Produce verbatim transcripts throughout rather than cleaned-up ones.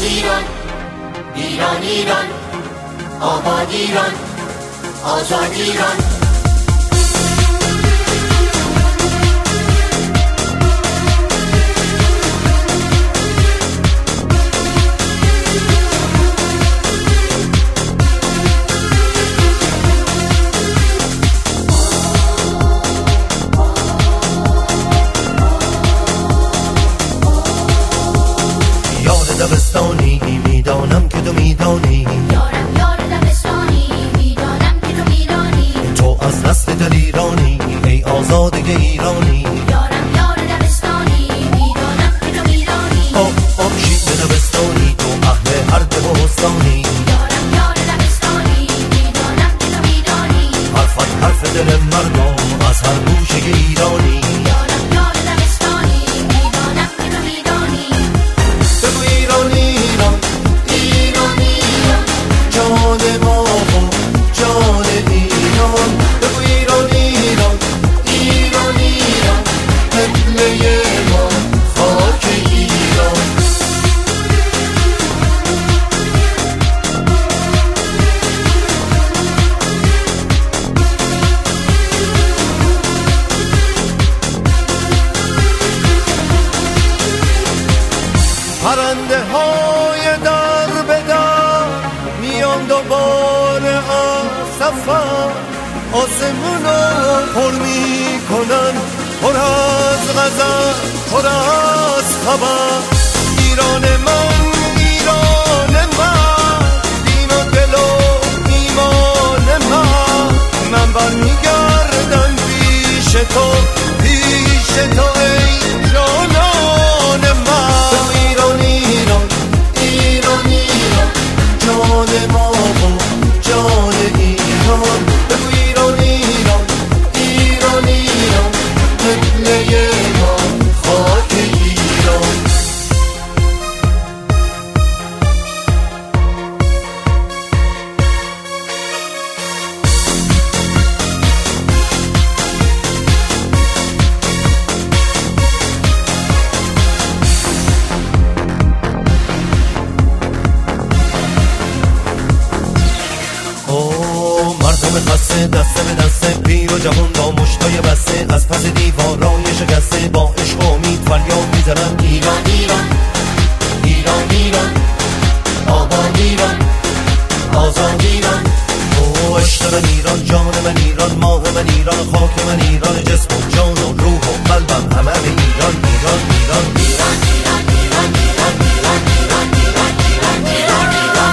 ایران، ایران ایران، آباد ایران، آزاد ایران. دبستانی میدانم که تو میدانی، یارم یار دبستانی میدانم که تو میدانی، تو از نسل دلیرانی ای آزاده ایرانی. یارم یار دبستانی میدانم که تو میدانی، او او شیب دبستانی تو اهل هر دبستانی، یارم یار دبستانی میدانم که تو میدانی، حرفت حرف دل مردم از هر گوشه ایرانی. یارم یار دبستانی میدانم که تو میدانی. بگو ایران ایران، ایران ایران، جان ما و جان ایران. بگو ایران ایران، ایران ایران، قبله ما خاک ایران. پرنده های در به در میان دوباره از سفر، آسمونو پر می کنن پر از غزل پر از خبر. ایران من، ایران من، دین و دل و ایمان من، من برمیگردم پیش تو، پیش تو ای جانان من. ایران ایران، ایران ایران، جان ما و جان ایران. بگو ایران ایران، ایران ایران، قبله ما خاک ایران. مردم خسته دسته به دسته، پیر و جوان با مشتای بسته، از پس دیوارای شکسته با عشق و امید فریاد میزنن ایران ایران، ایران ایران، آباد ایران، آزاد ایران. او عشق من ایران، جان من ایران، ماه من ایران، خاک من ایران، جسم و جان و روح و قلبم همه ایران ایران ایران ایران ایران ایران ایران ایران ایران ایران ایران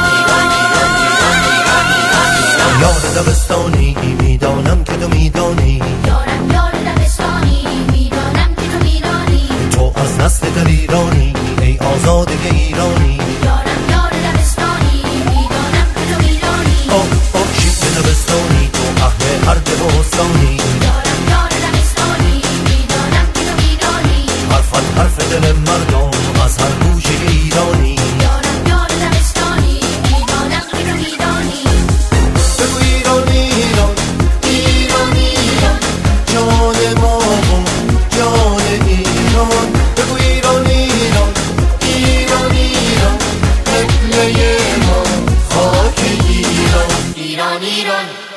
ایران. یار دبستانی میدانم که تو میدانی، یارم یار دبستانی میدانم که تو میدانی، تو از نسل دلیرانی ای آزاده ایرانی. یارم یار دبستانی میدانم که تو میدانی، او او شیب دبستانی تو اهل هر دبستانی، یارم یار دبستانی میدانم که تو میدانی، حرفت حرف دل مردم از هر گوشه ایرانی. یارم یار دبستانی میدانم که تو میدانی. بگو ایران ایران، ایران ایران، جان ما و جان ایران. بگو ایران ایران، ایران ایران، قبله ما خاک ایران. ایران ایران.